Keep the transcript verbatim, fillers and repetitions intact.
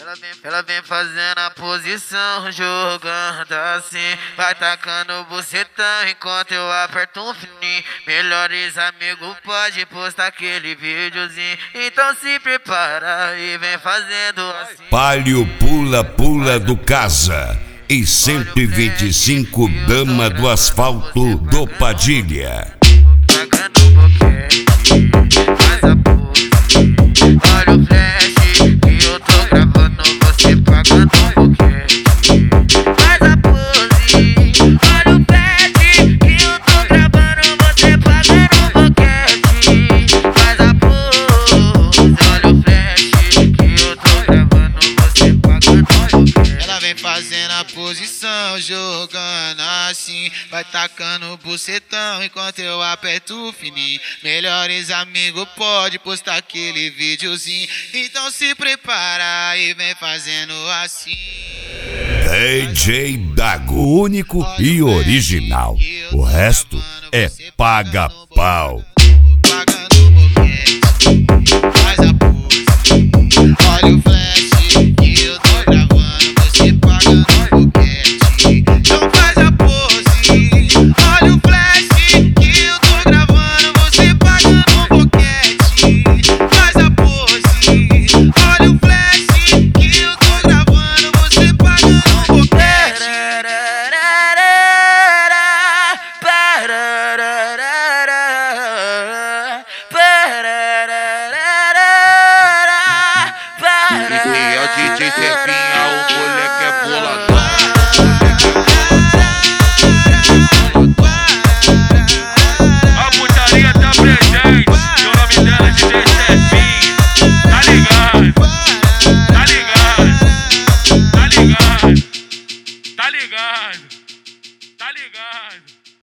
Ela vem, ela vem fazendo a posição, jogando assim. Vai tacando bucetão enquanto eu aperto um fininho. Melhores amigos pode postar aquele videozinho. Então se prepara e vem fazendo assim. Palio pula pula do casa e cento e vinte e cinco dama do asfalto do Padilha. Pagando boquete, faz a pose. Olha o flash que eu tô gravando você pagando boquete. Faz a pose. Olha o flash que eu tô gravando você pagando boquete. Faz a pose. Olha o flash que eu tô gravando você pagando boquete. Ela vem fazendo a posição, jogando assim. Vai tacando bucetão enquanto eu aperto o fininho. Melhores amigos pode postar aquele videozinho. Então se prepara e vem fazendo assim. D J Dago, único e original. O resto é paga pau. Pagando boquete, faz a pose. Olha o flash que eu tô gravando você pagando boquete. Então faz a pose. Olha o flash que eu tô gravando você pagando boquete. Faz a pose. Olha o flash que eu tô gravando você pagando boquete. E é o D J Zefinha, o moleque é boladão. A putaria tá presente, e o nome dela é D J Zefinha. Tá ligado? Tá ligado? Tá ligado? Tá ligado? Tá ligado?